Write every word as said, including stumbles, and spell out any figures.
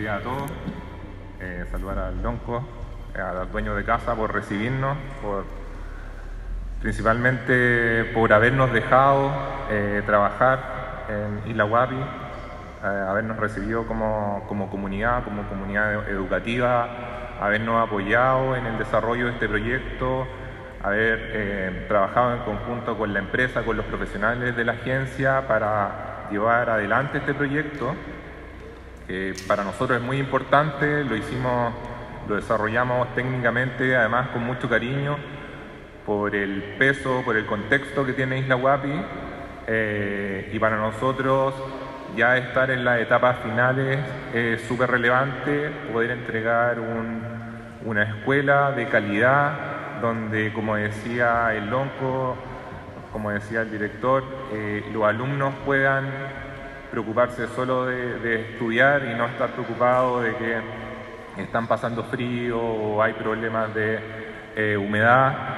Día a todos, eh, saludar al Lonco, al dueño de casa por recibirnos, por, principalmente por habernos dejado eh, trabajar en Isla Guapi, eh, habernos recibido como, como comunidad, como comunidad educativa, habernos apoyado en el desarrollo de este proyecto, haber eh, trabajado en conjunto con la empresa, con los profesionales de la agencia para llevar adelante este proyecto. Que para nosotros es muy importante, lo hicimos, lo desarrollamos técnicamente, además con mucho cariño, por el peso, por el contexto que tiene Isla Guapi, eh, y para nosotros ya estar en las etapas finales es súper relevante, poder entregar un, una escuela de calidad, donde, como decía el Lonco, como decía el director, eh, los alumnos puedan preocuparse solo de, de estudiar y no estar preocupados de que están pasando frío o hay problemas de eh, humedad,